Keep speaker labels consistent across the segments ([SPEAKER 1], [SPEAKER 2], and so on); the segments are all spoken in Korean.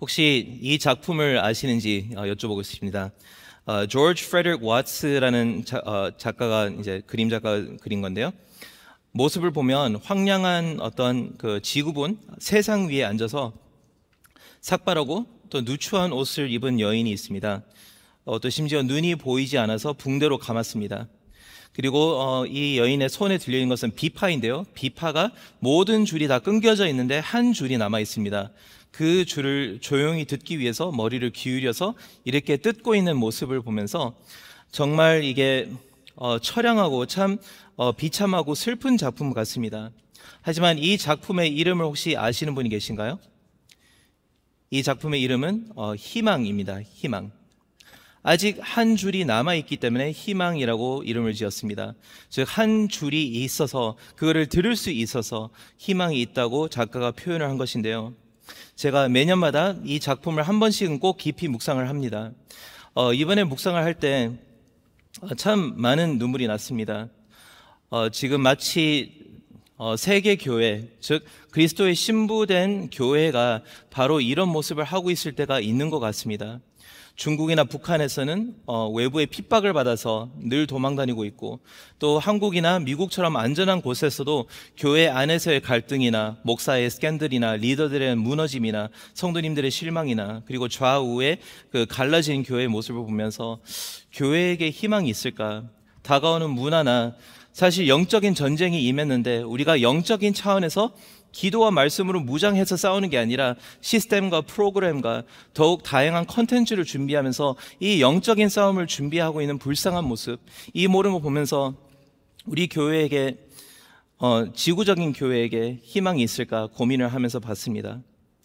[SPEAKER 1] 혹시 이 작품을 아시는지 여쭤보고 싶습니다. 조지 프레드릭 와츠라는 작가가 이제 그림 작가가 그린 건데요. 모습을 보면 황량한 어떤 그 지구본 세상 위에 앉아서 삭발하고 또 누추한 옷을 입은 여인이 있습니다. 또 심지어 눈이 보이지 않아서 붕대로 감았습니다. 그리고 이 여인의 손에 들려있는 것은 비파인데요. 비파가 모든 줄이 다 끊겨져 있는데 한 줄이 남아 있습니다. 그 줄을 조용히 듣기 위해서 머리를 기울여서 이렇게 뜯고 있는 모습을 보면서 정말 이게 처량하고 참 비참하고 슬픈 작품 같습니다. 하지만 이 작품의 이름을 혹시 아시는 분이 계신가요? 이 작품의 이름은 희망입니다. 희망. 아직 한 줄이 남아있기 때문에 희망이라고 이름을 지었습니다. 즉 한 줄이 있어서 그거를 들을 수 있어서 희망이 있다고 작가가 표현을 한 것인데요. 제가 매년마다 이 작품을 한 번씩은 꼭 깊이 묵상을 합니다. 이번에 묵상을 할 때 참 많은 눈물이 났습니다. 지금 마치 세계 교회, 즉 그리스도의 신부된 교회가 바로 이런 모습을 하고 있을 때가 있는 것 같습니다. 중국이나 북한에서는 외부의 핍박을 받아서 늘 도망다니고 있고, 또 한국이나 미국처럼 안전한 곳에서도 교회 안에서의 갈등이나 목사의 스캔들이나 리더들의 무너짐이나 성도님들의 실망이나 그리고 좌우의 그 갈라진 교회의 모습을 보면서 교회에게 희망이 있을까? 다가오는 문화나 사실 영적인 전쟁이 임했는데 우리가 영적인 차원에서 기도와 말씀으로 무장해서 싸우는 게 아니라 시스템과 프로그램과 더욱 다양한 컨텐츠를 준비하면서 이 영적인 싸움을 준비하고 있는 불쌍한 모습, 이 모든 걸 보면서 우리 교회에게 지구적인 교회에게 희망이 있을까 고민을 하면서 봤습니다.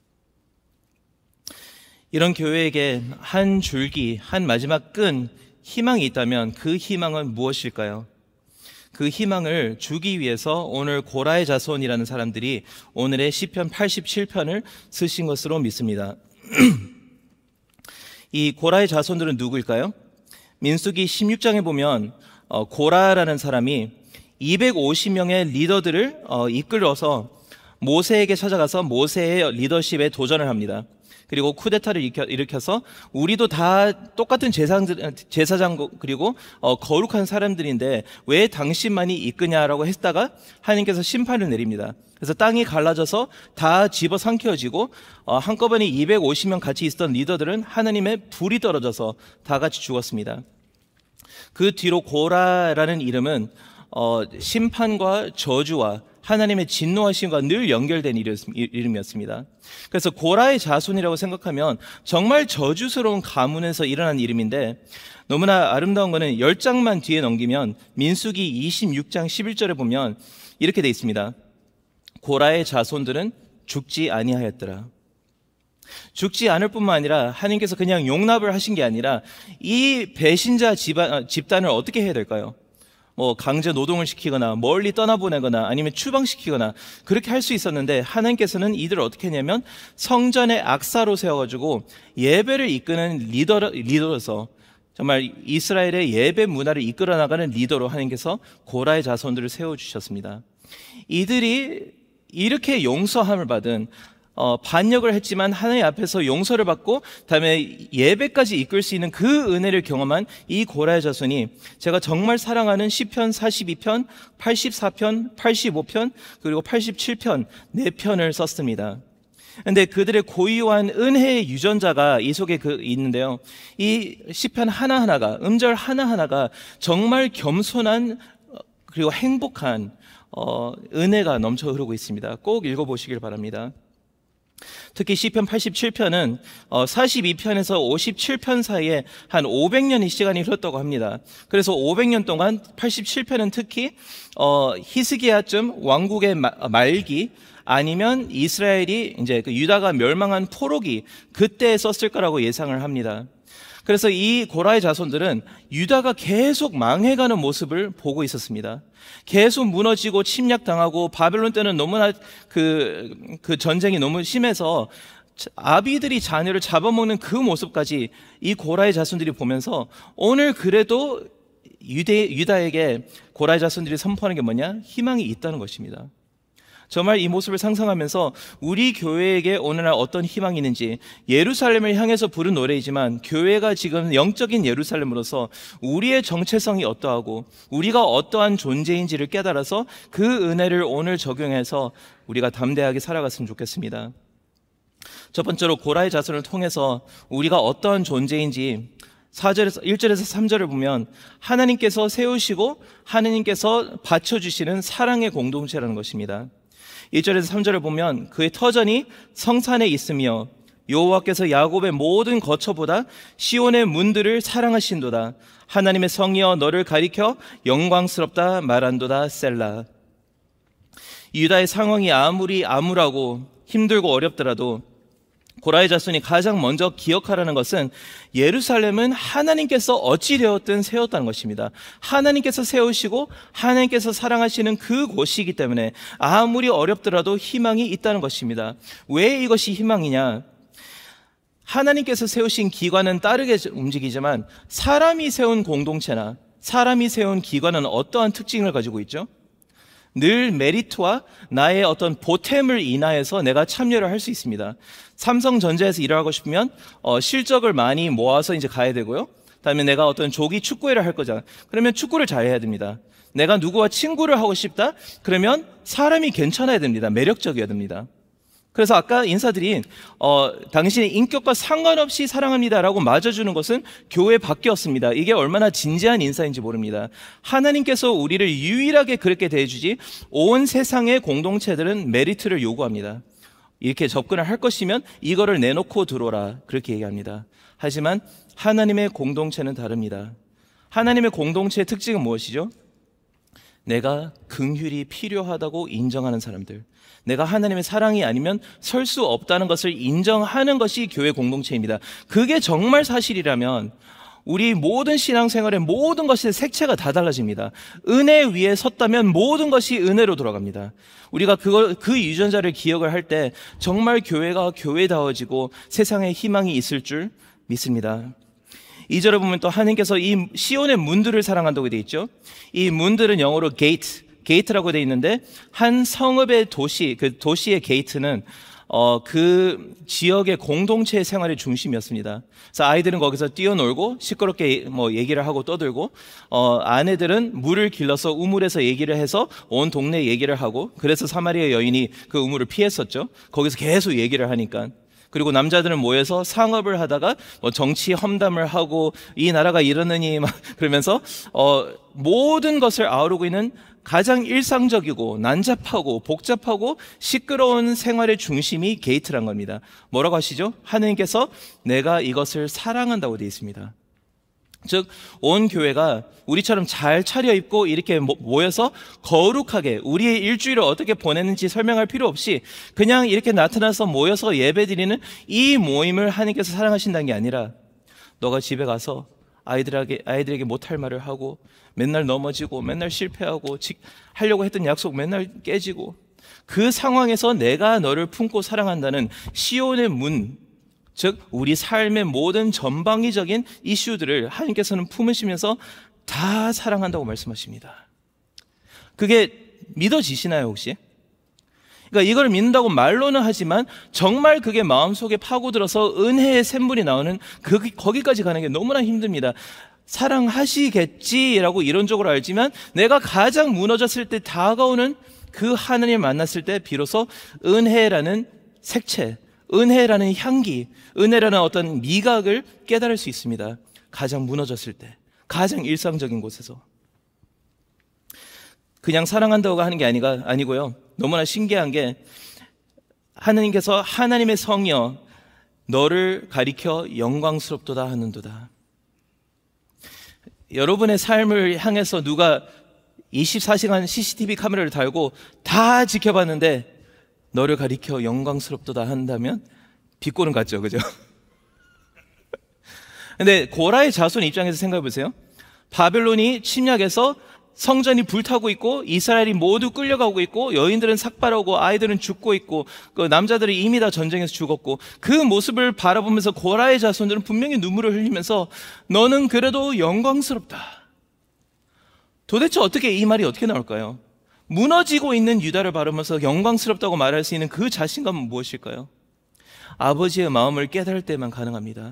[SPEAKER 1] 이런 교회에게 한 줄기, 한 마지막 끈 희망이 있다면 그 희망은 무엇일까요? 그 희망을 주기 위해서 오늘 고라의 자손이라는 사람들이 오늘의 시편 87편을 쓰신 것으로 믿습니다. 이 고라의 자손들은 누구일까요? 민수기 16장에 보면 고라라는 사람이 250명의 리더들을 이끌어서 모세에게 찾아가서 모세의 리더십에 도전을 합니다. 그리고 쿠데타를 일으켜서 우리도 다 똑같은 제사장 그리고 거룩한 사람들인데 왜 당신만이 이끄냐라고 했다가 하나님께서 심판을 내립니다. 그래서 땅이 갈라져서 다 집어삼켜지고 한꺼번에 250명 같이 있었던 리더들은 하나님의 불이 떨어져서 다 같이 죽었습니다. 그 뒤로 고라라는 이름은 심판과 저주와 하나님의 진노하심과 늘 연결된 이름이었습니다. 그래서 고라의 자손이라고 생각하면 정말 저주스러운 가문에서 일어난 이름인데 너무나 아름다운 것은 10장만 뒤에 넘기면 민수기 26장 11절에 보면 이렇게 되어 있습니다. 고라의 자손들은 죽지 아니하였더라. 죽지 않을 뿐만 아니라 하나님께서 그냥 용납을 하신 게 아니라 이 배신자 집단을 어떻게 해야 될까요? 강제 노동을 시키거나 멀리 떠나보내거나 아니면 추방시키거나 그렇게 할 수 있었는데 하나님께서는 이들을 어떻게 했냐면 성전에 악사로 세워가지고 예배를 이끄는 리더로서 정말 이스라엘의 예배 문화를 이끌어 나가는 리더로 하나님께서 고라의 자손들을 세워주셨습니다. 이들이 이렇게 용서함을 받은 반역을 했지만 하나님 앞에서 용서를 받고 다음에 예배까지 이끌 수 있는 그 은혜를 경험한 이 고라의 자손이 제가 정말 사랑하는 시편 42편, 84편, 85편 그리고 87편 4편을 썼습니다. 그런데 그들의 고유한 은혜의 유전자가 이 속에 있는데요. 이 시편 하나하나가 음절 하나하나가 정말 겸손한 그리고 행복한 은혜가 넘쳐 흐르고 있습니다. 꼭 읽어보시길 바랍니다. 특히 시편 87편은 42편에서 57편 사이에 한 500년의 시간이 흘렀다고 합니다. 그래서 500년 동안 87편은 특히 히스기야쯤 왕국의 말기 아니면 이스라엘이 이제 그 유다가 멸망한 포로기 그때 썼을 거라고 예상을 합니다. 그래서 이 고라의 자손들은 유다가 계속 망해가는 모습을 보고 있었습니다. 계속 무너지고 침략당하고 바벨론 때는 너무나 그 전쟁이 너무 심해서 아비들이 자녀를 잡아먹는 그 모습까지 이 고라의 자손들이 보면서 오늘 그래도 유다에게 고라의 자손들이 선포하는 게 뭐냐? 희망이 있다는 것입니다. 정말 이 모습을 상상하면서 우리 교회에게 오늘날 어떤 희망이 있는지, 예루살렘을 향해서 부른 노래이지만 교회가 지금 영적인 예루살렘으로서 우리의 정체성이 어떠하고 우리가 어떠한 존재인지를 깨달아서 그 은혜를 오늘 적용해서 우리가 담대하게 살아갔으면 좋겠습니다. 첫 번째로 고라의 자손을 통해서 우리가 어떠한 존재인지 1절에서 3절을 보면 하나님께서 세우시고 하나님께서 받쳐주시는 사랑의 공동체라는 것입니다. 1절에서 3절을 보면 그의 터전이 성산에 있으며 여호와께서 야곱의 모든 거처보다 시온의 문들을 사랑하신도다. 하나님의 성이여 너를 가리켜 영광스럽다 말한도다 셀라. 유다의 상황이 아무리 암울하고 힘들고 어렵더라도 고라의 자손이 가장 먼저 기억하라는 것은 예루살렘은 하나님께서 어찌 되었든 세웠다는 것입니다. 하나님께서 세우시고 하나님께서 사랑하시는 그 곳이기 때문에 아무리 어렵더라도 희망이 있다는 것입니다. 왜 이것이 희망이냐? 하나님께서 세우신 기관은 빠르게 움직이지만 사람이 세운 공동체나 사람이 세운 기관은 어떠한 특징을 가지고 있죠? 늘 메리트와 나의 어떤 보탬을 인하여서 내가 참여를 할 수 있습니다. 삼성전자에서 일을 하고 싶으면 실적을 많이 모아서 이제 가야 되고요. 그다음에 내가 어떤 조기 축구회를 할 거잖아. 그러면 축구를 잘해야 됩니다. 내가 누구와 친구를 하고 싶다? 그러면 사람이 괜찮아야 됩니다. 매력적이어야 됩니다. 그래서 아까 인사드린 당신의 인격과 상관없이 사랑합니다라고 맞아주는 것은 교회 밖이었습니다. 이게 얼마나 진지한 인사인지 모릅니다. 하나님께서 우리를 유일하게 그렇게 대해주지 온 세상의 공동체들은 메리트를 요구합니다. 이렇게 접근을 할 것이면 이거를 내놓고 들어오라 그렇게 얘기합니다. 하지만 하나님의 공동체는 다릅니다. 하나님의 공동체의 특징은 무엇이죠? 내가 긍휼이 필요하다고 인정하는 사람들, 내가 하나님의 사랑이 아니면 설 수 없다는 것을 인정하는 것이 교회 공동체입니다. 그게 정말 사실이라면 우리 모든 신앙생활의 모든 것의 색채가 다 달라집니다. 은혜 위에 섰다면 모든 것이 은혜로 돌아갑니다. 우리가 그 유전자를 기억을 할 때 정말 교회가 교회다워지고 세상에 희망이 있을 줄 믿습니다. 2절에 보면 또 하나님께서 이 시온의 문들을 사랑한다고 되어 있죠. 이 문들은 영어로 게이트라고 되어 있는데 한 성읍의 도시, 그 도시의 게이트는 그 지역의 공동체의 생활의 중심이었습니다. 그래서 아이들은 거기서 뛰어놀고 시끄럽게 얘기를 하고 떠들고 아내들은 물을 길러서 우물에서 얘기를 해서 온 동네 얘기를 하고, 그래서 사마리아 여인이 그 우물을 피했었죠. 거기서 계속 얘기를 하니까. 그리고 남자들은 모여서 상업을 하다가 정치 험담을 하고 이 나라가 이러느니 막 그러면서 모든 것을 아우르고 있는 가장 일상적이고 난잡하고 복잡하고 시끄러운 생활의 중심이 게이트란 겁니다. 뭐라고 하시죠? 하나님께서 내가 이것을 사랑한다고 되어 있습니다. 즉 온 교회가 우리처럼 잘 차려입고 이렇게 모여서 거룩하게 우리의 일주일을 어떻게 보냈는지 설명할 필요 없이 그냥 이렇게 나타나서 모여서 예배드리는 이 모임을 하나님께서 사랑하신다는 게 아니라, 너가 집에 가서 아이들에게 못할 말을 하고 맨날 넘어지고 맨날 실패하고 하려고 했던 약속 맨날 깨지고, 그 상황에서 내가 너를 품고 사랑한다는 시온의 문, 즉 우리 삶의 모든 전방위적인 이슈들을 하나님께서는 품으시면서 다 사랑한다고 말씀하십니다. 그게 믿어지시나요 혹시? 그러니까 이걸 믿는다고 말로는 하지만 정말 그게 마음속에 파고들어서 은혜의 샘물이 나오는 거기까지 가는 게 너무나 힘듭니다. 사랑하시겠지라고 이론적으로 알지만 내가 가장 무너졌을 때 다가오는 그 하나님을 만났을 때 비로소 은혜라는 색채, 은혜라는 향기, 은혜라는 어떤 미각을 깨달을 수 있습니다. 가장 무너졌을 때, 가장 일상적인 곳에서. 그냥 사랑한다고 하는 게 아니고요. 너무나 신기한 게 하나님께서 하나님의 성이여 너를 가리켜 영광스럽도다 하는도다. 여러분의 삶을 향해서 누가 24시간 CCTV 카메라를 달고 다 지켜봤는데 너를 가리켜 영광스럽도다 한다면 비꼬는 것 같죠, 그죠? 근데 고라의 자손 입장에서 생각해 보세요. 바벨론이 침략해서 성전이 불타고 있고 이스라엘이 모두 끌려가고 있고 여인들은 삭발하고 아이들은 죽고 있고 그 남자들이 이미 다 전쟁에서 죽었고, 그 모습을 바라보면서 고라의 자손들은 분명히 눈물을 흘리면서 너는 그래도 영광스럽다. 도대체 이 말이 어떻게 나올까요? 무너지고 있는 유다를 바라보면서 영광스럽다고 말할 수 있는 그 자신감은 무엇일까요? 아버지의 마음을 깨달을 때만 가능합니다.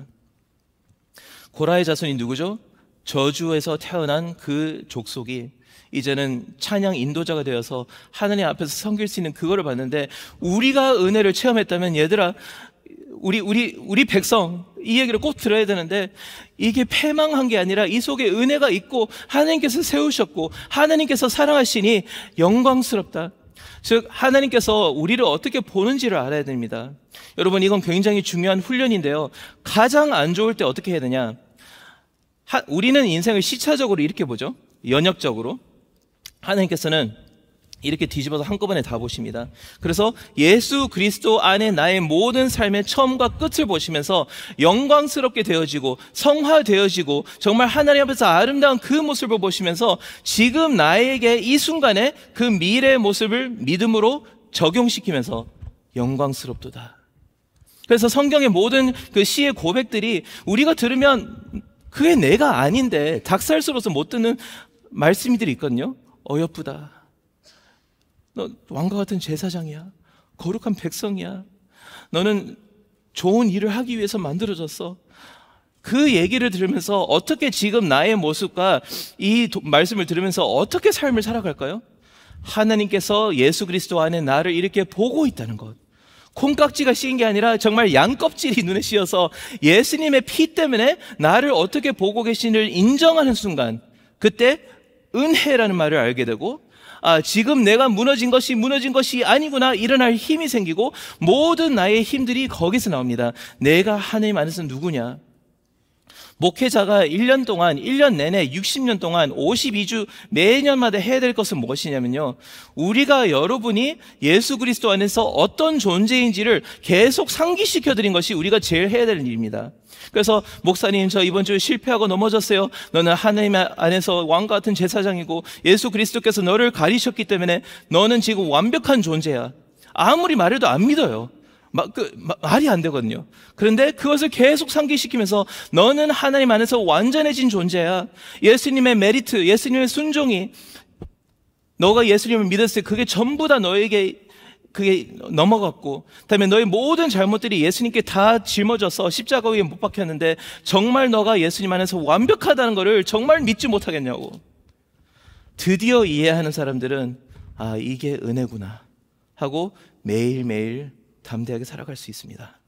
[SPEAKER 1] 고라의 자손이 누구죠? 저주에서 태어난 그 족속이 이제는 찬양 인도자가 되어서 하나님 앞에서 섬길 수 있는 그거를 봤는데, 우리가 은혜를 체험했다면 얘들아, 우리 백성 이 얘기를 꼭 들어야 되는데, 이게 패망한 게 아니라 이 속에 은혜가 있고 하나님께서 세우셨고 하나님께서 사랑하시니 영광스럽다. 즉 하나님께서 우리를 어떻게 보는지를 알아야 됩니다. 여러분, 이건 굉장히 중요한 훈련인데요, 가장 안 좋을 때 어떻게 해야 되냐, 우리는 인생을 시차적으로 이렇게 보죠. 연역적으로. 하나님께서는 이렇게 뒤집어서 한꺼번에 다 보십니다. 그래서 예수 그리스도 안에 나의 모든 삶의 처음과 끝을 보시면서 영광스럽게 되어지고 성화되어지고 정말 하나님 앞에서 아름다운 그 모습을 보시면서 지금 나에게 이 순간에 그 미래의 모습을 믿음으로 적용시키면서 영광스럽도다. 그래서 성경의 모든 그 시의 고백들이 우리가 들으면 그게 내가 아닌데 닭살스러워서 못 듣는 말씀들이 있거든요. 어여쁘다. 너 왕과 같은 제사장이야. 거룩한 백성이야. 너는 좋은 일을 하기 위해서 만들어졌어. 그 얘기를 들으면서 어떻게 지금 나의 모습과 이 말씀을 들으면서 어떻게 삶을 살아갈까요? 하나님께서 예수 그리스도 안에 나를 이렇게 보고 있다는 것. 콩깍지가 씌인 게 아니라 정말 양껍질이 눈에 씌어서 예수님의 피 때문에 나를 어떻게 보고 계신지를 인정하는 순간, 그때 은혜라는 말을 알게 되고, 지금 내가 무너진 것이 아니구나, 일어날 힘이 생기고, 모든 나의 힘들이 거기서 나옵니다. 내가 하나님 안에서 누구냐? 목회자가 1년 동안, 1년 내내 60년 동안 52주 매년마다 해야 될 것은 무엇이냐면요, 우리가 여러분이 예수 그리스도 안에서 어떤 존재인지를 계속 상기시켜 드린 것이 우리가 제일 해야 될 일입니다. 그래서 목사님, 저 이번 주에 실패하고 넘어졌어요. 너는 하나님 안에서 왕과 같은 제사장이고 예수 그리스도께서 너를 가리셨기 때문에 너는 지금 완벽한 존재야. 아무리 말해도 안 믿어요. 말이 안 되거든요. 그런데 그것을 계속 상기시키면서 너는 하나님 안에서 완전해진 존재야. 예수님의 메리트, 예수님의 순종이, 너가 예수님을 믿었을 때 그게 전부 다 너에게 그게 넘어갔고, 그다음에 너의 모든 잘못들이 예수님께 다 짊어져서 십자가 위에 못 박혔는데 정말 너가 예수님 안에서 완벽하다는 것을 정말 믿지 못하겠냐고. 드디어 이해하는 사람들은 이게 은혜구나 하고 매일매일 담대하게 살아갈 수 있습니다.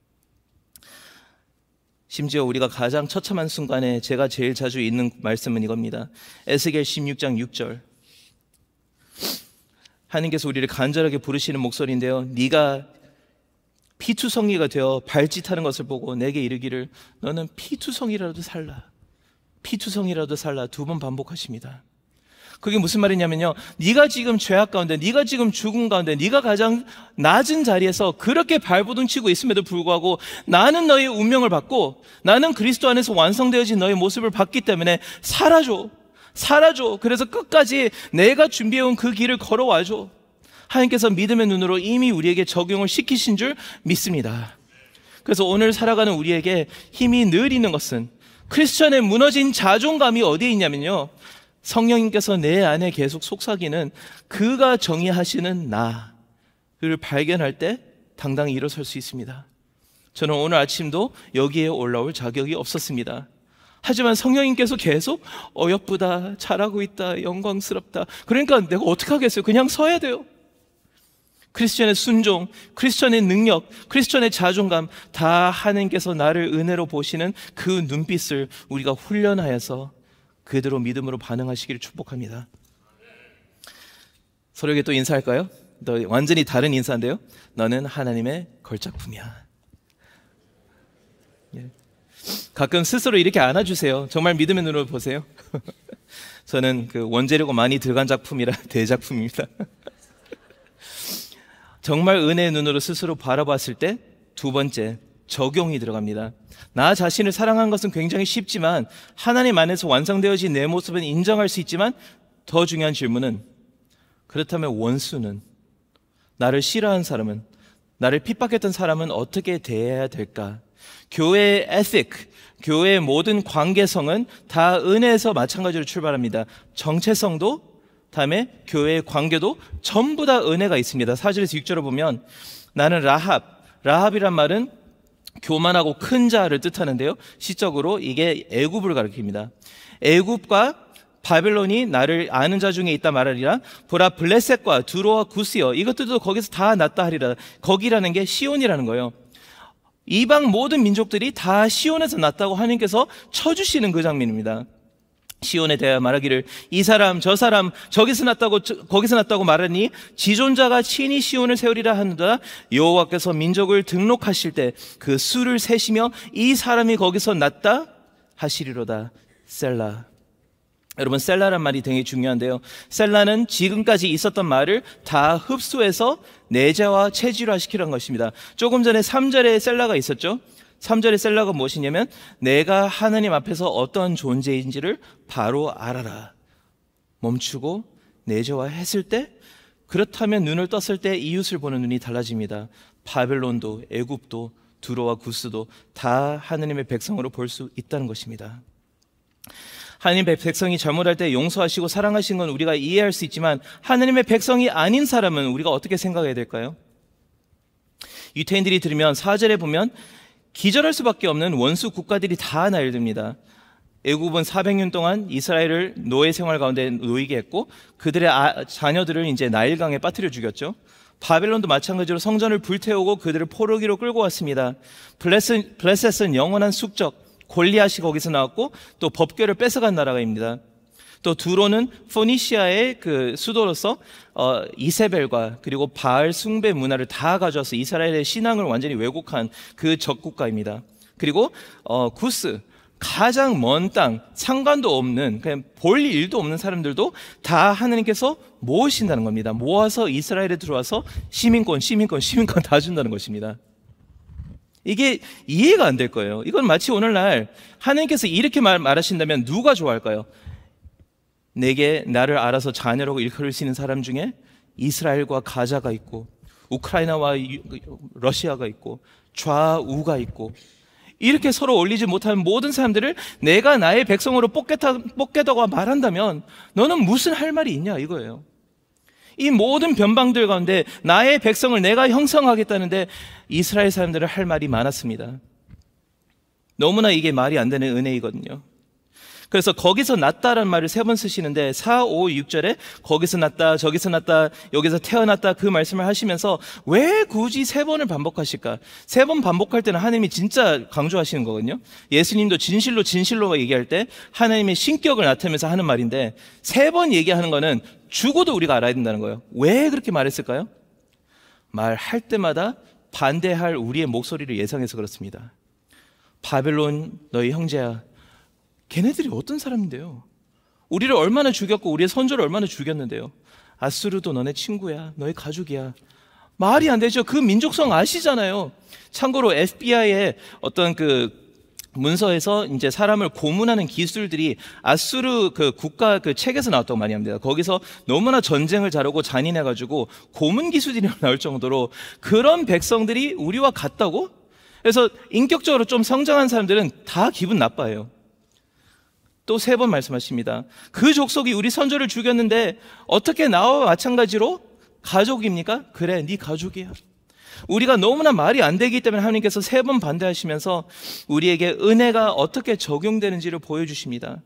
[SPEAKER 1] 심지어 우리가 가장 처참한 순간에 제가 제일 자주 읽는 말씀은 이겁니다. 에스겔 16장 6절. 하나님께서 우리를 간절하게 부르시는 목소리인데요, 네가 피투성이가 되어 발짓하는 것을 보고 내게 이르기를 너는 피투성이라도 살라, 피투성이라도 살라, 2번 반복하십니다. 그게 무슨 말이냐면요, 네가 지금 죄악 가운데, 네가 지금 죽음 가운데, 네가 가장 낮은 자리에서 그렇게 발버둥치고 있음에도 불구하고 나는 너의 운명을 받고 나는 그리스도 안에서 완성되어진 너의 모습을 봤기 때문에 살아줘. 그래서 끝까지 내가 준비해온 그 길을 걸어와줘. 하나님께서 믿음의 눈으로 이미 우리에게 적용을 시키신 줄 믿습니다. 그래서 오늘 살아가는 우리에게 힘이 늘 있는 것은, 크리스천의 무너진 자존감이 어디에 있냐면요, 성령님께서 내 안에 계속 속삭이는 그가 정의하시는 나를 발견할 때 당당히 일어설 수 있습니다. 저는 오늘 아침도 여기에 올라올 자격이 없었습니다. 하지만 성령님께서 계속 어여쁘다, 잘하고 있다, 영광스럽다. 그러니까 내가 어떻게 하겠어요? 그냥 서야 돼요. 크리스천의 순종, 크리스천의 능력, 크리스천의 자존감, 다 하나님께서 나를 은혜로 보시는 그 눈빛을 우리가 훈련하여서 그대로 믿음으로 반응하시기를 축복합니다. 서로에게 또 인사할까요? 너 완전히 다른 인사인데요, 너는 하나님의 걸작품이야. 가끔 스스로 이렇게 안아주세요. 정말 믿음의 눈으로 보세요. 저는 그 원재료가 많이 들어간 작품이라 대작품입니다. 정말 은혜의 눈으로 스스로 바라봤을 때 2번째, 적용이 들어갑니다. 나 자신을 사랑하는 것은 굉장히 쉽지만 하나님 안에서 완성되어진 내 모습은 인정할 수 있지만, 더 중요한 질문은, 그렇다면 원수는, 나를 싫어하는 사람은, 나를 핍박했던 사람은 어떻게 대해야 될까? 교회의 에틱, 교회의 모든 관계성은 다 은혜에서 마찬가지로 출발합니다. 정체성도 다음에 교회의 관계도 전부 다 은혜가 있습니다. 4절에서 6절을 보면 나는 라합이란 말은 교만하고 큰 자를 뜻하는데요, 시적으로 이게 애굽을 가리킵니다. 애굽과 바벨론이 나를 아는 자 중에 있다 말하리라. 보라, 블레셋과 두로와 구스여, 이것들도 거기서 다 났다 하리라. 거기라는 게 시온이라는 거예요. 이방 모든 민족들이 다 시온에서 났다고 하나님께서 쳐주시는 그 장면입니다. 시온에 대하여 말하기를 이 사람 저 사람 저기서 났다고 거기서 났다고 말하니 지존자가 친히 시온을 세우리라 하는도다. 여호와께서 민족을 등록하실 때 그 수를 세시며 이 사람이 거기서 났다 하시리로다. 셀라. 여러분, 셀라란 말이 되게 중요한데요, 셀라는 지금까지 있었던 말을 다 흡수해서 내재와 체질화시키는 것입니다. 조금 전에 3절에 셀라가 있었죠. 3절의 셀라가 무엇이냐면 내가 하나님 앞에서 어떤 존재인지를 바로 알아라. 멈추고 내재화했을 때, 그렇다면 눈을 떴을 때 이웃을 보는 눈이 달라집니다. 바벨론도 애굽도 두로와 구스도 다 하나님의 백성으로 볼 수 있다는 것입니다. 하나님의 백성이 잘못할 때 용서하시고 사랑하신 건 우리가 이해할 수 있지만 하나님의 백성이 아닌 사람은 우리가 어떻게 생각해야 될까요? 유태인들이 들으면 4절에 보면 기절할 수밖에 없는 원수 국가들이 다 나열됩니다. 애굽은 400년 동안 이스라엘을 노예 생활 가운데 놓이게 했고 그들의 자녀들을 이제 나일강에 빠뜨려 죽였죠. 바벨론도 마찬가지로 성전을 불태우고 그들을 포로기로 끌고 왔습니다. 블레셋은 영원한 숙적, 골리앗이 거기서 나왔고 또 법궤를 뺏어간 나라가입니다. 또 두로는 포니시아의 그 수도로서 이세벨과 그리고 바알 숭배 문화를 다 가져와서 이스라엘의 신앙을 완전히 왜곡한 그 적국가입니다. 그리고 구스, 가장 먼 땅, 상관도 없는, 그냥 볼 일도 없는 사람들도 다 하나님께서 모으신다는 겁니다. 모아서 이스라엘에 들어와서 시민권 다 준다는 것입니다. 이게 이해가 안 될 거예요. 이건 마치 오늘날 하나님께서 이렇게 말하신다면 누가 좋아할까요? 내게 나를 알아서 자녀라고 일컬을 수 있는 사람 중에 이스라엘과 가자가 있고 우크라이나와 러시아가 있고 좌우가 있고 이렇게 서로 어울리지 못하는 모든 사람들을 내가 나의 백성으로 뽑겠다고 말한다면 너는 무슨 할 말이 있냐 이거예요. 이 모든 변방들 가운데 나의 백성을 내가 형성하겠다는데 이스라엘 사람들은 할 말이 많았습니다. 너무나 이게 말이 안 되는 은혜이거든요. 그래서 거기서 났다라는 말을 3번 쓰시는데 4, 5, 6절에 거기서 났다, 저기서 났다, 여기서 태어났다 그 말씀을 하시면서 왜 굳이 3번을 반복하실까? 3번 반복할 때는 하나님이 진짜 강조하시는 거거든요. 예수님도 진실로 얘기할 때 하나님의 신격을 나타내면서 하는 말인데 3번 얘기하는 거는 죽어도 우리가 알아야 된다는 거예요. 왜 그렇게 말했을까요? 말할 때마다 반대할 우리의 목소리를 예상해서 그렇습니다. 바벨론 너희 형제야, 걔네들이 어떤 사람인데요? 우리를 얼마나 죽였고 우리의 선조를 얼마나 죽였는데요? 아수르도 너네 친구야, 너희 가족이야. 말이 안 되죠. 그 민족성 아시잖아요. 참고로 FBI의 어떤 그 문서에서 이제 사람을 고문하는 기술들이 아수르 그 국가 그 책에서 나왔다고 많이 합니다. 거기서 너무나 전쟁을 잘하고 잔인해가지고 고문 기술이 나올 정도로 그런 백성들이 우리와 같다고? 그래서 인격적으로 좀 성장한 사람들은 다 기분 나빠해요. 또 3번 말씀하십니다. 그 족속이 우리 선조를 죽였는데 어떻게 나와 마찬가지로 가족입니까? 그래, 네 가족이야. 우리가 너무나 말이 안 되기 때문에 하나님께서 3번 반대하시면서 우리에게 은혜가 어떻게 적용되는지를 보여주십니다.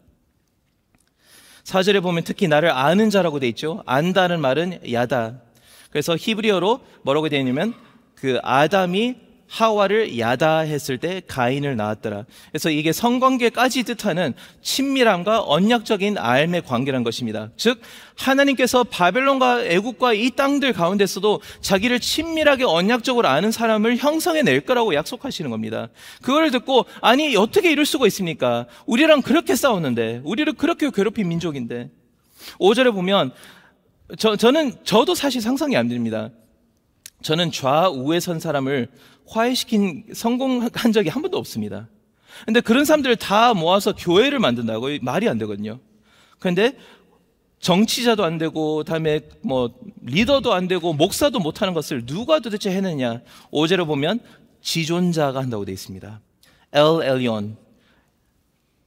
[SPEAKER 1] 4절에 보면 특히 나를 아는 자라고 돼 있죠. 안다는 말은 야다. 그래서 히브리어로 뭐라고 되어 있냐면 그 아담이 하와를 야다했을 때 가인을 낳았더라. 그래서 이게 성관계까지 뜻하는 친밀함과 언약적인 알의 관계라는 것입니다. 즉 하나님께서 바벨론과 애국과 이 땅들 가운데서도 자기를 친밀하게 언약적으로 아는 사람을 형성해낼 거라고 약속하시는 겁니다. 그걸 듣고 아니 어떻게 이럴 수가 있습니까? 우리랑 그렇게 싸웠는데, 우리를 그렇게 괴롭힌 민족인데. 5절에 보면 저도 사실 상상이 안 됩니다. 저는 좌우에 선 사람을 화해시킨 성공한 적이 한 번도 없습니다. 근데 그런 사람들을 다 모아서 교회를 만든다고 말이 안 되거든요. 그런데 정치자도 안 되고 다음에 뭐 리더도 안 되고 목사도 못하는 것을 누가 도대체 해내냐? 5절에 보면 지존자가 한다고 되어 있습니다. 엘 엘리온,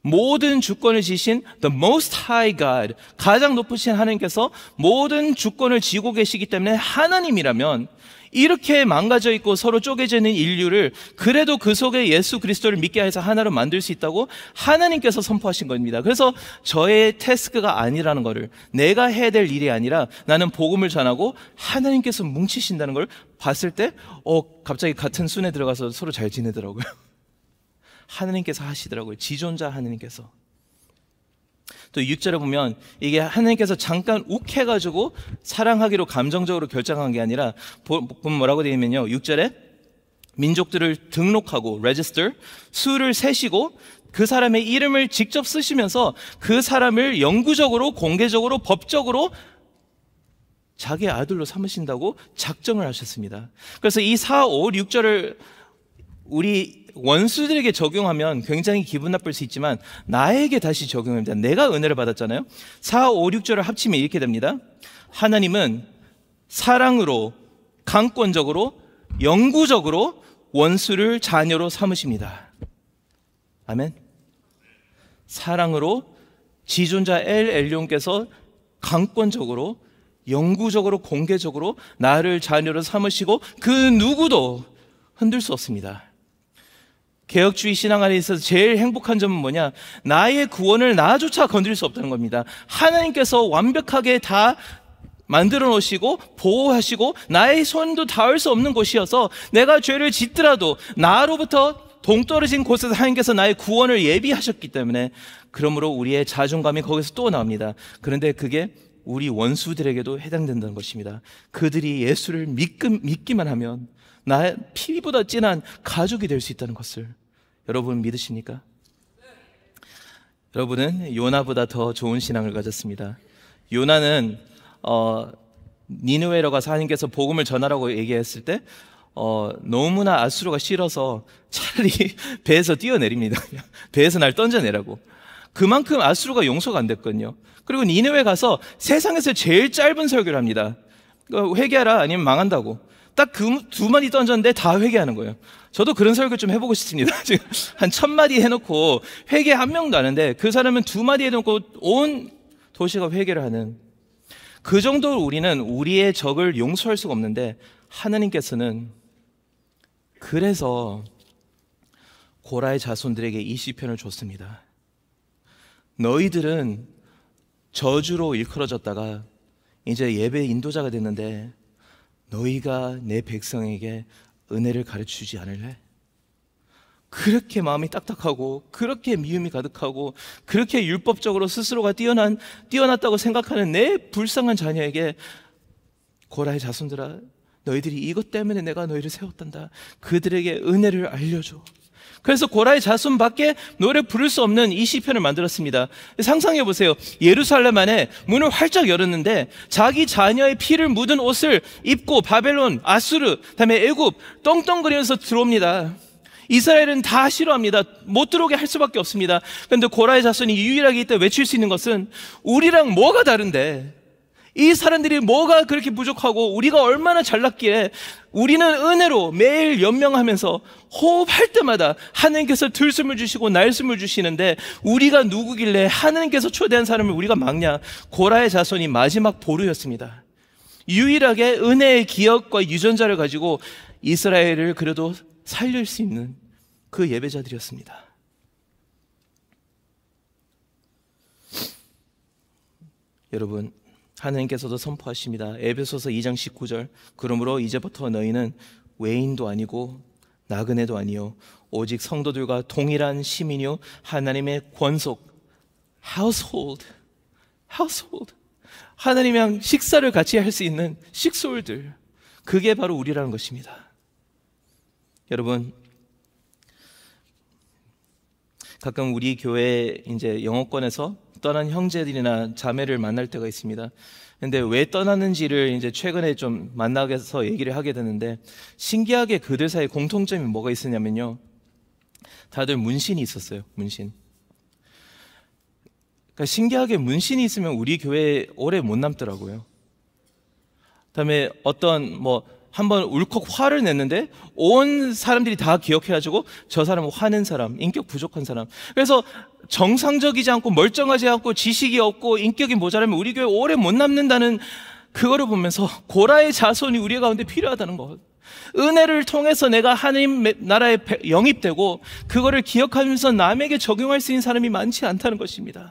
[SPEAKER 1] 모든 주권을 지신 The Most High God, 가장 높으신 하나님께서 모든 주권을 쥐고 계시기 때문에 하나님이라면 이렇게 망가져 있고 서로 쪼개져 있는 인류를 그래도 그 속에 예수 그리스도를 믿게 해서 하나로 만들 수 있다고 하나님께서 선포하신 겁니다. 그래서 저의 태스크가 아니라는 것을, 내가 해야 될 일이 아니라 나는 복음을 전하고 하나님께서 뭉치신다는 걸 봤을 때 갑자기 같은 순에 들어가서 서로 잘 지내더라고요. 하나님께서 하시더라고요. 지존자 하나님께서. 또 6절에 보면 이게 하나님께서 잠깐 욱해가지고 사랑하기로 감정적으로 결정한 게 아니라 보면 뭐라고 되어 있냐면요, 6절에 민족들을 등록하고 register, 수를 세시고 그 사람의 이름을 직접 쓰시면서 그 사람을 영구적으로 공개적으로 법적으로 자기의 아들로 삼으신다고 작정을 하셨습니다. 그래서 이 4, 5, 6절을 우리 원수들에게 적용하면 굉장히 기분 나쁠 수 있지만 나에게 다시 적용합니다. 내가 은혜를 받았잖아요. 4, 5, 6절을 합치면 이렇게 됩니다. 하나님은 사랑으로 강권적으로 영구적으로 원수를 자녀로 삼으십니다. 아멘. 사랑으로 지존자 엘 엘용께서 강권적으로 영구적으로 공개적으로 나를 자녀로 삼으시고 그 누구도 흔들 수 없습니다. 개혁주의 신앙 안에 있어서 제일 행복한 점은 뭐냐? 나의 구원을 나조차 건드릴 수 없다는 겁니다. 하나님께서 완벽하게 다 만들어 놓으시고 보호하시고 나의 손도 닿을 수 없는 곳이어서 내가 죄를 짓더라도 나로부터 동떨어진 곳에서 하나님께서 나의 구원을 예비하셨기 때문에, 그러므로 우리의 자존감이 거기서 또 나옵니다. 그런데 그게 우리 원수들에게도 해당된다는 것입니다. 그들이 예수를 믿기만 하면 나의 피보다 진한 가족이 될 수 있다는 것을 여러분 믿으십니까? 여러분은 요나보다 더 좋은 신앙을 가졌습니다. 요나는 니느웨로 가서 하나님께서 복음을 전하라고 얘기했을 때 너무나 아수르가 싫어서 차라리 배에서 뛰어내립니다. 배에서 날 던져내라고. 그만큼 아수르가 용서가 안 됐거든요. 그리고 니느웨 가서 세상에서 제일 짧은 설교를 합니다. 회개하라 아니면 망한다고. 딱 그 두 마디 던졌는데 다 회개하는 거예요. 저도 그런 설교 좀 해보고 싶습니다. 지금 한 1000마디 해놓고 회개 한 명도 안 하는데 그 사람은 2마디 해놓고 온 도시가 회개를 하는, 그 정도로 우리는 우리의 적을 용서할 수가 없는데 하나님께서는 그래서 고라의 자손들에게 이 시편을 줬습니다. 너희들은 저주로 일컬어졌다가 이제 예배 인도자가 됐는데 너희가 내 백성에게 은혜를 가르치지 않을래? 그렇게 마음이 딱딱하고 그렇게 미움이 가득하고 그렇게 율법적으로 스스로가 뛰어났다고 생각하는 내 불쌍한 자녀에게 고라의 자손들아, 너희들이 이것 때문에 내가 너희를 세웠단다. 그들에게 은혜를 알려줘. 그래서 고라의 자손밖에 노래 부를 수 없는 이 시편을 만들었습니다. 상상해 보세요. 예루살렘 안에 문을 활짝 열었는데 자기 자녀의 피를 묻은 옷을 입고 바벨론, 아수르, 그다음에 애굽 떵떵거리면서 들어옵니다. 이스라엘은 다 싫어합니다. 못 들어오게 할 수밖에 없습니다. 그런데 고라의 자손이 유일하게 이때 외칠 수 있는 것은 우리랑 뭐가 다른데, 이 사람들이 뭐가 그렇게 부족하고 우리가 얼마나 잘났기에 우리는 은혜로 매일 연명하면서 호흡할 때마다 하나님께서 들숨을 주시고 날숨을 주시는데 우리가 누구길래 하나님께서 초대한 사람을 우리가 막냐. 고라의 자손이 마지막 보루였습니다. 유일하게 은혜의 기억과 유전자를 가지고 이스라엘을 그래도 살릴 수 있는 그 예배자들이었습니다. 여러분, 하나님께서도 선포하십니다. 에베소서 2장 19절. 그러므로 이제부터 너희는 외인도 아니고 나그네도 아니요 오직 성도들과 동일한 시민이요 하나님의 권속 household 하나님이랑 식사를 같이 할 수 있는 식솔들, 그게 바로 우리라는 것입니다. 여러분, 가끔 우리 교회 이제 영어권에서 떠난 형제들이나 자매를 만날 때가 있습니다. 근데 왜 떠나는지를 이제 최근에 좀 만나서 얘기를 하게 되는데, 신기하게 그들 사이에 공통점이 뭐가 있었냐면요, 다들 문신이 있었어요. 문신. 그러니까 신기하게 문신이 있으면 우리 교회에 오래 못 남더라고요. 그다음에 어떤 한번 울컥 화를 냈는데 온 사람들이 다 기억해가지고 저 사람은 화낸 사람, 인격 부족한 사람. 그래서 정상적이지 않고 멀쩡하지 않고 지식이 없고 인격이 모자라면 우리 교회 오래 못 남는다는 그거를 보면서 고라의 자손이 우리 가운데 필요하다는 것. 은혜를 통해서 내가 하나님 나라에 영입되고 그거를 기억하면서 남에게 적용할 수 있는 사람이 많지 않다는 것입니다.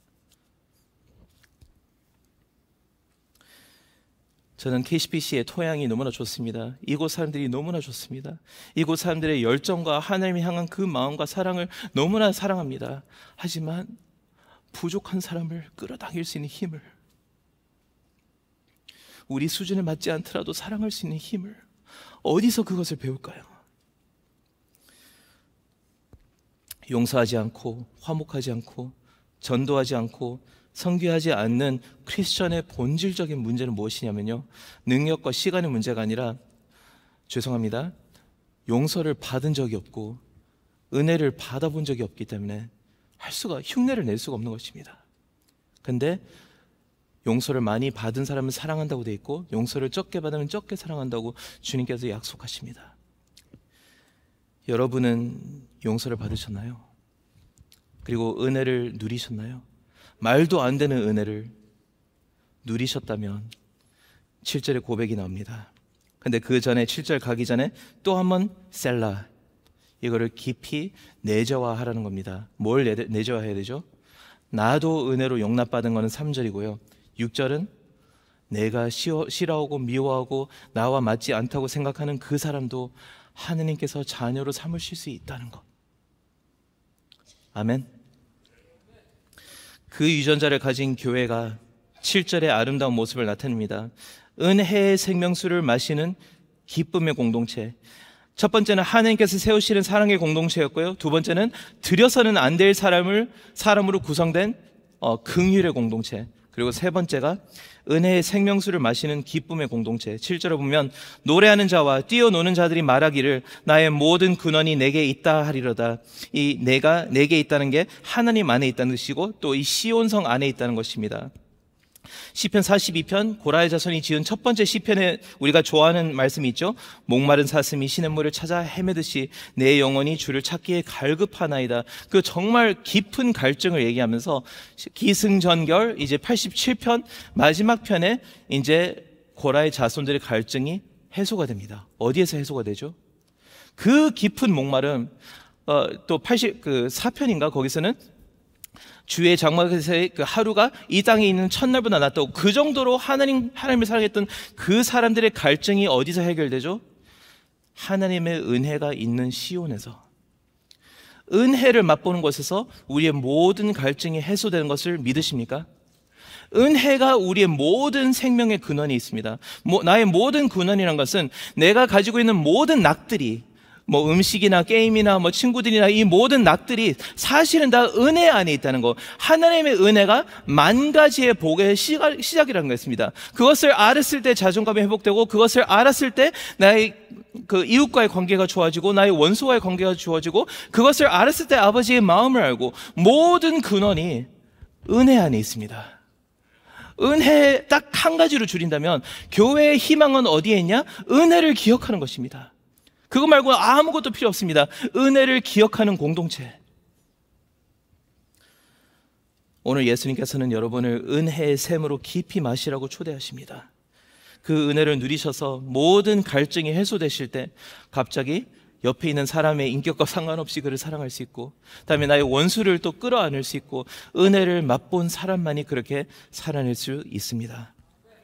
[SPEAKER 1] 저는 KCPC의 토양이 너무나 좋습니다. 이곳 사람들이 너무나 좋습니다. 이곳 사람들의 열정과 하나님을 향한 그 마음과 사랑을 너무나 사랑합니다. 하지만 부족한 사람을 끌어당길 수 있는 힘을, 우리 수준에 맞지 않더라도 사랑할 수 있는 힘을 어디서 그것을 배울까요? 용서하지 않고 화목하지 않고 전도하지 않고 선교하지 않는 크리스천의 본질적인 문제는 무엇이냐면요, 능력과 시간의 문제가 아니라, 죄송합니다, 용서를 받은 적이 없고 은혜를 받아본 적이 없기 때문에 흉내를 낼 수가 없는 것입니다. 근데 용서를 많이 받은 사람은 사랑한다고 돼 있고 용서를 적게 받으면 적게 사랑한다고 주님께서 약속하십니다. 여러분은 용서를 받으셨나요? 그리고 은혜를 누리셨나요? 말도 안 되는 은혜를 누리셨다면 7절에 고백이 나옵니다. 근데 그 전에 7절 가기 전에 또 한번 셀라, 이거를 깊이 내재화하라는 겁니다. 뭘 내재화해야 되죠? 나도 은혜로 용납받은 것은 3절이고요 6절은 내가 싫어하고 미워하고 나와 맞지 않다고 생각하는 그 사람도 하느님께서 자녀로 삼으실 수 있다는 것. 아멘. 그 유전자를 가진 교회가 7절의 아름다운 모습을 나타냅니다. 은혜의 생명수를 마시는 기쁨의 공동체. 첫 번째는 하나님께서 세우시는 사랑의 공동체였고요, 두 번째는 들여서는 안 될 사람으로 구성된 긍휼의 공동체, 그리고 세 번째가 은혜의 생명수를 마시는 기쁨의 공동체. 7절을 보면 노래하는 자와 뛰어노는 자들이 말하기를 나의 모든 근원이 내게 있다 하리로다. 이 내가 내게 있다는 게 하나님 안에 있다는 뜻이고 또 이 시온성 안에 있다는 것입니다. 시편 42편 고라의 자손이 지은 첫 번째 시편에 우리가 좋아하는 말씀이 있죠. 목마른 사슴이 시냇물을 찾아 헤매듯이 내 영혼이 주를 찾기에 갈급하나이다. 그 정말 깊은 갈증을 얘기하면서 기승전결 이제 87편 마지막 편에 이제 고라의 자손들의 갈증이 해소가 됩니다. 어디에서 해소가 되죠? 그 깊은 목마름, 또 84편인가 거기서는 주의 장막에서의 그 하루가 이 땅에 있는 첫날보다 낫다고, 그 정도로 하나님을 사랑했던 그 사람들의 갈증이 어디서 해결되죠? 하나님의 은혜가 있는 시온에서, 은혜를 맛보는 곳에서 우리의 모든 갈증이 해소되는 것을 믿으십니까? 은혜가 우리의 모든 생명의 근원이 있습니다. 나의 모든 근원이란 것은 내가 가지고 있는 모든 낙들이, 음식이나 게임이나 친구들이나 이 모든 낙들이 사실은 다 은혜 안에 있다는 거. 하나님의 은혜가 만 가지의 복의 시작이라는 것입니다. 그것을 알았을 때 자존감이 회복되고, 그것을 알았을 때 나의 그 이웃과의 관계가 좋아지고 나의 원수와의 관계가 좋아지고, 그것을 알았을 때 아버지의 마음을 알고, 모든 근원이 은혜 안에 있습니다. 은혜 딱 한 가지로 줄인다면 교회의 희망은 어디에 있냐? 은혜를 기억하는 것입니다. 그거 말고 아무것도 필요 없습니다. 은혜를 기억하는 공동체. 오늘 예수님께서는 여러분을 은혜의 샘으로 깊이 마시라고 초대하십니다. 그 은혜를 누리셔서 모든 갈증이 해소되실 때 갑자기 옆에 있는 사람의 인격과 상관없이 그를 사랑할 수 있고, 그다음에 나의 원수를 또 끌어안을 수 있고, 은혜를 맛본 사람만이 그렇게 살아낼 수 있습니다.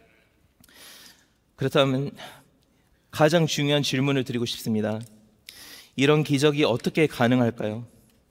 [SPEAKER 1] 그렇다면 가장 중요한 질문을 드리고 싶습니다. 이런 기적이 어떻게 가능할까요?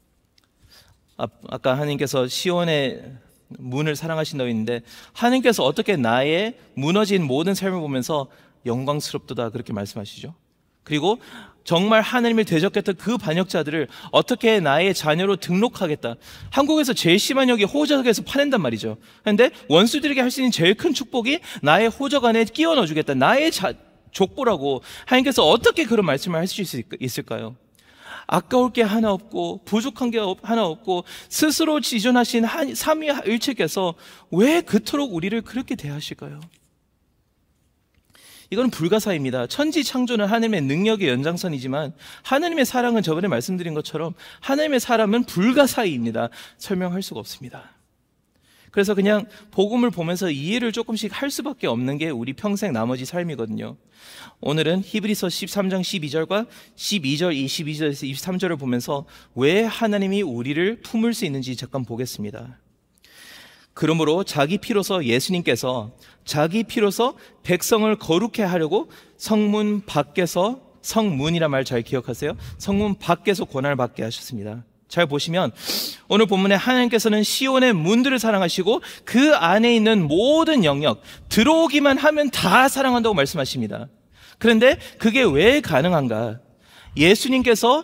[SPEAKER 1] 아까 하나님께서 시온의 문을 사랑하신다고 했는데, 하나님께서 어떻게 나의 무너진 모든 삶을 보면서 영광스럽도다 그렇게 말씀하시죠? 그리고 정말 하나님을 대적했던 그 반역자들을 어떻게 나의 자녀로 등록하겠다. 한국에서 제일 심한 역이 호적에서 파낸단 말이죠. 그런데 원수들에게 할 수 있는 제일 큰 축복이 나의 호적 안에 끼워 넣어주겠다, 나의 족보라고. 하나님께서 어떻게 그런 말씀을 할 수 있을까요? 아까울 게 하나 없고 부족한 게 하나 없고 스스로 지존하신 삼위일체께서 왜 그토록 우리를 그렇게 대하실까요? 이건 불가사입니다. 천지 창조는 하나님의 능력의 연장선이지만 하나님의 사랑은 저번에 말씀드린 것처럼 하나님의 사랑은 불가사의입니다. 설명할 수가 없습니다. 그래서 그냥 복음을 보면서 이해를 조금씩 할 수밖에 없는 게 우리 평생 나머지 삶이거든요. 오늘은 히브리서 13장 12절과 12절, 22절에서 23절을 보면서 왜 하나님이 우리를 품을 수 있는지 잠깐 보겠습니다. 그러므로 자기 피로서 예수님께서 자기 피로서 백성을 거룩해 하려고 성문 밖에서, 성문이란 말 잘 기억하세요? 성문 밖에서 고난을 받게 하셨습니다. 잘 보시면 오늘 본문에 하나님께서는 시온의 문들을 사랑하시고 그 안에 있는 모든 영역, 들어오기만 하면 다 사랑한다고 말씀하십니다. 그런데 그게 왜 가능한가? 예수님께서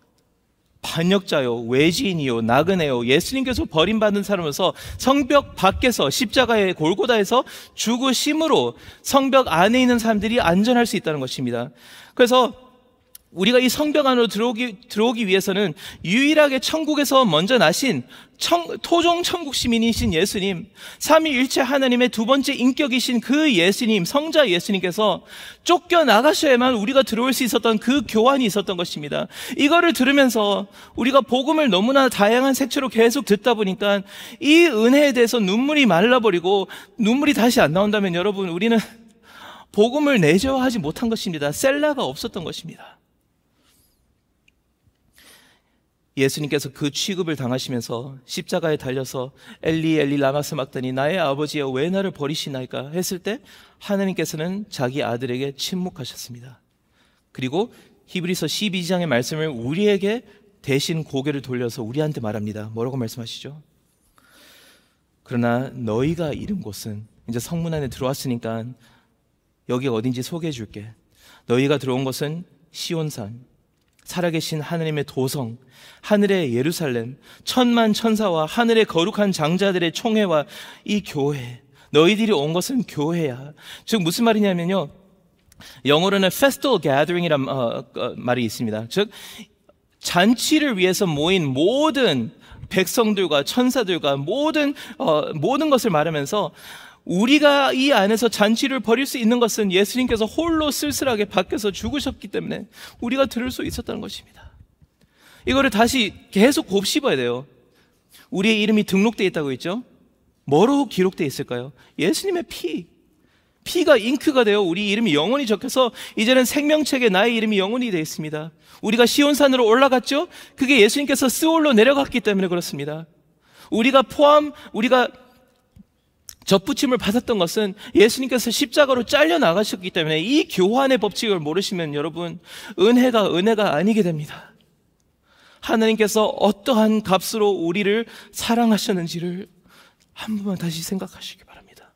[SPEAKER 1] 반역자요, 외지인이요, 나그네요, 예수님께서 버림받은 사람으로서 성벽 밖에서 십자가의 골고다에서 죽으심으로 성벽 안에 있는 사람들이 안전할 수 있다는 것입니다. 그래서 우리가 이 성벽 안으로 들어오기 위해서는 유일하게 천국에서 먼저 나신 토종 천국 시민이신 예수님, 삼위일체 하나님의 두 번째 인격이신 그 예수님, 성자 예수님께서 쫓겨나가셔야만 우리가 들어올 수 있었던 그 교환이 있었던 것입니다. 이거를 들으면서 우리가 복음을 너무나 다양한 색채로 계속 듣다 보니까 이 은혜에 대해서 눈물이 말라버리고 눈물이 다시 안 나온다면 여러분, 우리는 복음을 내재화하지 못한 것입니다. 셀라가 없었던 것입니다. 예수님께서 그 취급을 당하시면서 십자가에 달려서 엘리 엘리 라마 스막다니, 나의 아버지여 왜 나를 버리시나이까 했을 때 하나님께서는 자기 아들에게 침묵하셨습니다. 그리고 히브리서 12장의 말씀을 우리에게 대신 고개를 돌려서 우리한테 말합니다. 뭐라고 말씀하시죠? 그러나 너희가 이른 곳은, 이제 성문 안에 들어왔으니까 여기 어딘지 소개해 줄게. 너희가 들어온 곳은 시온산, 살아계신 하나님의 도성, 하늘의 예루살렘, 천만 천사와 하늘의 거룩한 장자들의 총회와 이 교회, 너희들이 온 것은 교회야. 즉 무슨 말이냐면요, 영어로는 festival gathering이란 말이 있습니다. 즉 잔치를 위해서 모인 모든 백성들과 천사들과 모든 것을 말하면서 우리가 이 안에서 잔치를 벌일 수 있는 것은 예수님께서 홀로 쓸쓸하게 밖에서 죽으셨기 때문에 우리가 들을 수 있었다는 것입니다. 이거를 다시 계속 곱씹어야 돼요. 우리의 이름이 등록되어 있다고 했죠? 뭐로 기록되어 있을까요? 예수님의 피가 잉크가 되어 우리 이름이 영원히 적혀서 이제는 생명책에 나의 이름이 영원히 되어 있습니다. 우리가 시온산으로 올라갔죠? 그게 예수님께서 스올로 내려갔기 때문에 그렇습니다. 우리가 접붙임을 받았던 것은 예수님께서 십자가로 잘려 나가셨기 때문에 이 교환의 법칙을 모르시면 여러분, 은혜가 아니게 됩니다. 하나님께서 어떠한 값으로 우리를 사랑하셨는지를 한 번만 다시 생각하시기 바랍니다.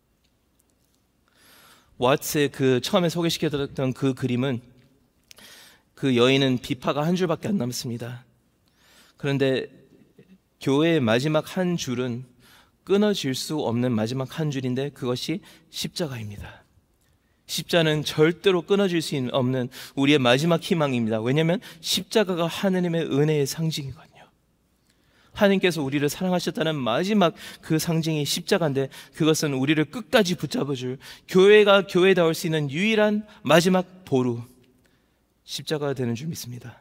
[SPEAKER 1] 왓츠의 그 처음에 소개시켜드렸던 그 그림은, 그 여인은 비파가 한 줄밖에 안 남습니다. 그런데 교회의 마지막 한 줄은 끊어질 수 없는 마지막 한 줄인데 그것이 십자가입니다. 십자는 절대로 끊어질 수 없는 우리의 마지막 희망입니다. 왜냐하면 십자가가 하나님의 은혜의 상징이거든요. 하나님께서 우리를 사랑하셨다는 마지막 그 상징이 십자가인데, 그것은 우리를 끝까지 붙잡아줄, 교회가 교회다울 수 있는 유일한 마지막 보루, 십자가가 되는 줄 믿습니다.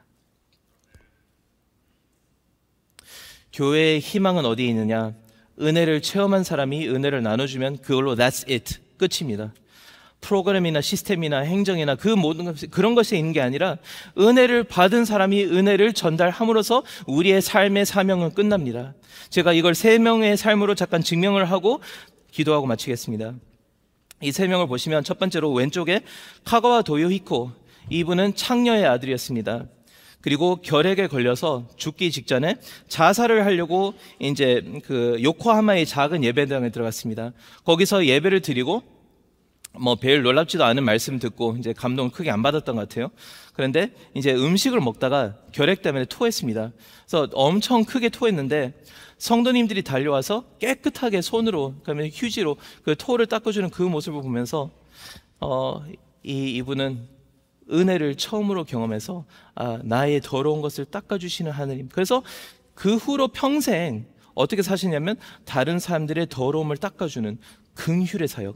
[SPEAKER 1] 교회의 희망은 어디에 있느냐? 은혜를 체험한 사람이 은혜를 나눠주면 그걸로 that's it, 끝입니다. 프로그램이나 시스템이나 행정이나 그 모든 것이 그런 것에 있는 게 아니라 은혜를 받은 사람이 은혜를 전달함으로써 우리의 삶의 사명은 끝납니다. 제가 이걸 3명의 삶으로 잠깐 증명을 하고 기도하고 마치겠습니다. 이 3명을 보시면 첫 번째로 왼쪽에 카가와 도요히코, 이분은 창녀의 아들이었습니다. 그리고 결핵에 걸려서 죽기 직전에 자살을 하려고 이제 그 요코하마의 작은 예배당에 들어갔습니다. 거기서 예배를 드리고 별 놀랍지도 않은 말씀 듣고 이제 감동을 크게 안 받았던 것 같아요. 그런데 이제 음식을 먹다가 결핵 때문에 토했습니다. 그래서 엄청 크게 토했는데 성도님들이 달려와서 깨끗하게 손으로, 그다음에 휴지로 그 토를 닦아주는 그 모습을 보면서 이분은 은혜를 처음으로 경험해서 나의 더러운 것을 닦아주시는 하나님. 그래서 그 후로 평생 어떻게 사시냐면 다른 사람들의 더러움을 닦아주는 긍휼의 사역,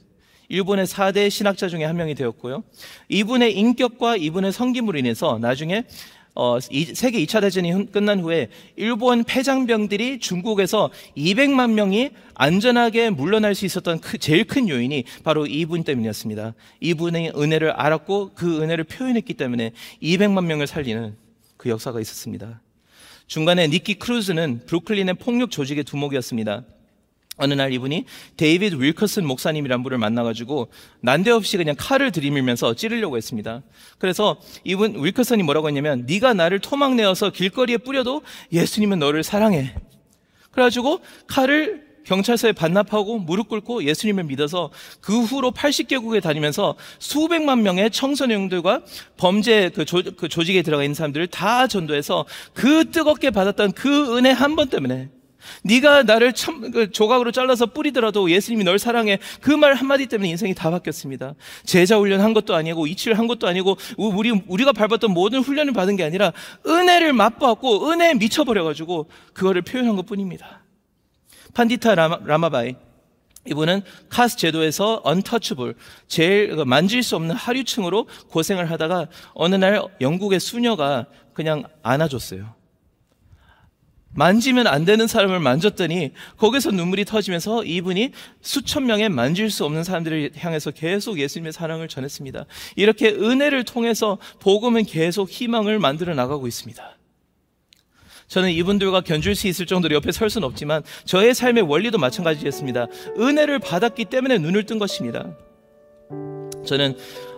[SPEAKER 1] 일본의 4대 신학자 중에 한 명이 되었고요. 이분의 인격과 이분의 성김으로 인해서 나중에 세계 2차 대전이 끝난 후에 일본 패장병들이 중국에서 200만 명이 안전하게 물러날 수 있었던 제일 큰 요인이 바로 이분 때문이었습니다. 이분의 은혜를 알았고 그 은혜를 표현했기 때문에 200만 명을 살리는 그 역사가 있었습니다. 중간에 니키 크루즈는 브루클린의 폭력 조직의 두목이었습니다. 어느 날 이분이 데이비드 윌커슨 목사님이란 분을 만나가지고 난데없이 그냥 칼을 들이밀면서 찌르려고 했습니다. 그래서 이분 윌커슨이 뭐라고 했냐면, 네가 나를 토막내어서 길거리에 뿌려도 예수님은 너를 사랑해. 그래가지고 칼을 경찰서에 반납하고 무릎 꿇고 예수님을 믿어서 그 후로 80개국에 다니면서 수백만 명의 청소년들과 범죄 그 조직에 들어가 있는 사람들을 다 전도해서 그 뜨겁게 받았던 그 은혜 한 번 때문에, 네가 나를 조각으로 잘라서 뿌리더라도 예수님이 널 사랑해, 그 말 한마디 때문에 인생이 다 바뀌었습니다. 제자 훈련한 것도 아니고 이치를 한 것도 아니고 우리가 밟았던 모든 훈련을 받은 게 아니라 은혜를 맛보았고 은혜에 미쳐버려가지고 그거를 표현한 것뿐입니다. 판디타 라마바이, 이분은 카스 제도에서 untouchable, 제일 만질 수 없는 하류층으로 고생을 하다가 어느 날 영국의 수녀가 그냥 안아줬어요. 만지면 안 되는 사람을 만졌더니 거기서 눈물이 터지면서 이분이 수천 명의 만질 수 없는 사람들을 향해서 계속 예수님의 사랑을 전했습니다. 이렇게 은혜를 통해서 복음은 계속 희망을 만들어 나가고 있습니다. 저는 이분들과 견줄 수 있을 정도로 옆에 설 수는 없지만 저의 삶의 원리도 마찬가지였습니다. 은혜를 받았기 때문에 눈을 뜬 것입니다. 저는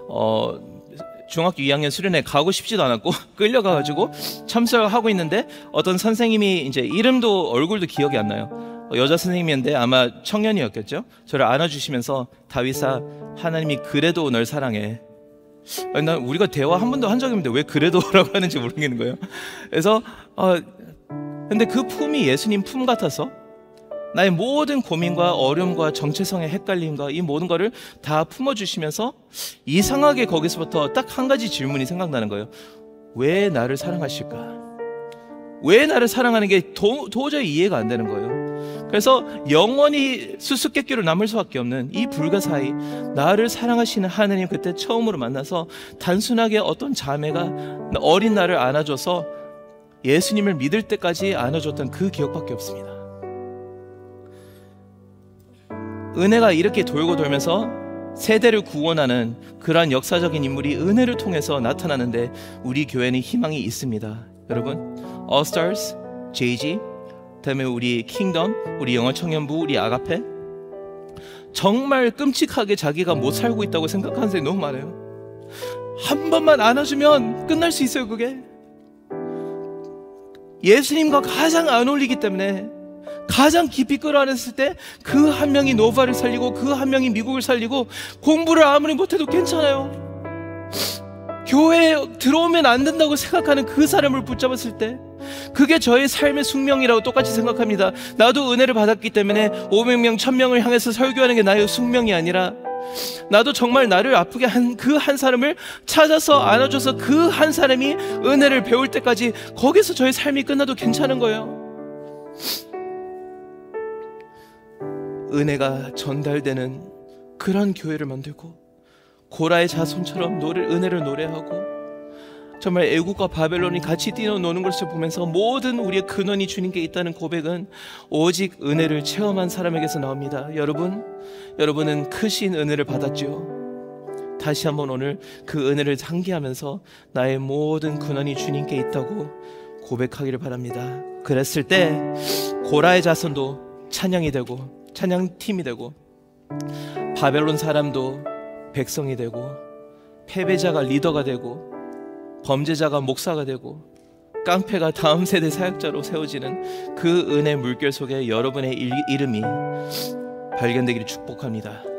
[SPEAKER 1] 중학교 2학년 수련회 가고 싶지도 않았고 끌려가가지고 참석하고 있는데 어떤 선생님이 이제 이름도 얼굴도 기억이 안 나요. 여자 선생님이었는데 아마 청년이었겠죠. 저를 안아주시면서 다윗아, 하나님이 그래도 널 사랑해. 난 우리가 대화 한 번도 한 적이 없는데 왜 그래도라고 하는지 모르겠는 거예요. 그래서 근데 그 품이 예수님 품 같아서 나의 모든 고민과 어려움과 정체성의 헷갈림과 이 모든 거를 다 품어주시면서 이상하게 거기서부터 딱 한 가지 질문이 생각나는 거예요. 왜 나를 사랑하실까? 왜 나를 사랑하는 게 도저히 이해가 안 되는 거예요. 그래서 영원히 수수께끼로 남을 수밖에 없는 이 불가사의 나를 사랑하시는 하나님, 그때 처음으로 만나서 단순하게 어떤 자매가 어린 나를 안아줘서 예수님을 믿을 때까지 안아줬던 그 기억밖에 없습니다. 은혜가 이렇게 돌고 돌면서 세대를 구원하는 그러한 역사적인 인물이 은혜를 통해서 나타나는데 우리 교회는 희망이 있습니다. 여러분, All-Stars, JG, 그다음에 우리 킹덤, 우리 영어 청년부, 우리 아가페, 정말 끔찍하게 자기가 못 살고 있다고 생각하는 사람이 너무 많아요. 한 번만 안아주면 끝날 수 있어요. 그게 예수님과 가장 안 어울리기 때문에 가장 깊이 끌어안았을 때 그 한 명이 노바를 살리고 그 한 명이 미국을 살리고 공부를 아무리 못해도 괜찮아요. 교회에 들어오면 안 된다고 생각하는 그 사람을 붙잡았을 때 그게 저의 삶의 숙명이라고 똑같이 생각합니다. 나도 은혜를 받았기 때문에 500명, 1000명을 향해서 설교하는 게 나의 숙명이 아니라 나도 정말 나를 아프게 한 그 한 사람을 찾아서 안아줘서 그 한 사람이 은혜를 배울 때까지 거기서 저의 삶이 끝나도 괜찮은 거예요. 은혜가 전달되는 그런 교회를 만들고 고라의 자손처럼 은혜를 노래하고 정말 애국과 바벨론이 같이 뛰어노는 것을 보면서 모든 우리의 근원이 주님께 있다는 고백은 오직 은혜를 체험한 사람에게서 나옵니다. 여러분은 크신 은혜를 받았죠. 다시 한번 오늘 그 은혜를 상기하면서 나의 모든 근원이 주님께 있다고 고백하기를 바랍니다. 그랬을 때 고라의 자손도 찬양이 되고 찬양팀이 되고 바벨론 사람도 백성이 되고 패배자가 리더가 되고 범죄자가 목사가 되고 깡패가 다음 세대 사역자로 세워지는 그 은혜 물결 속에 여러분의 이름이 발견되기를 축복합니다.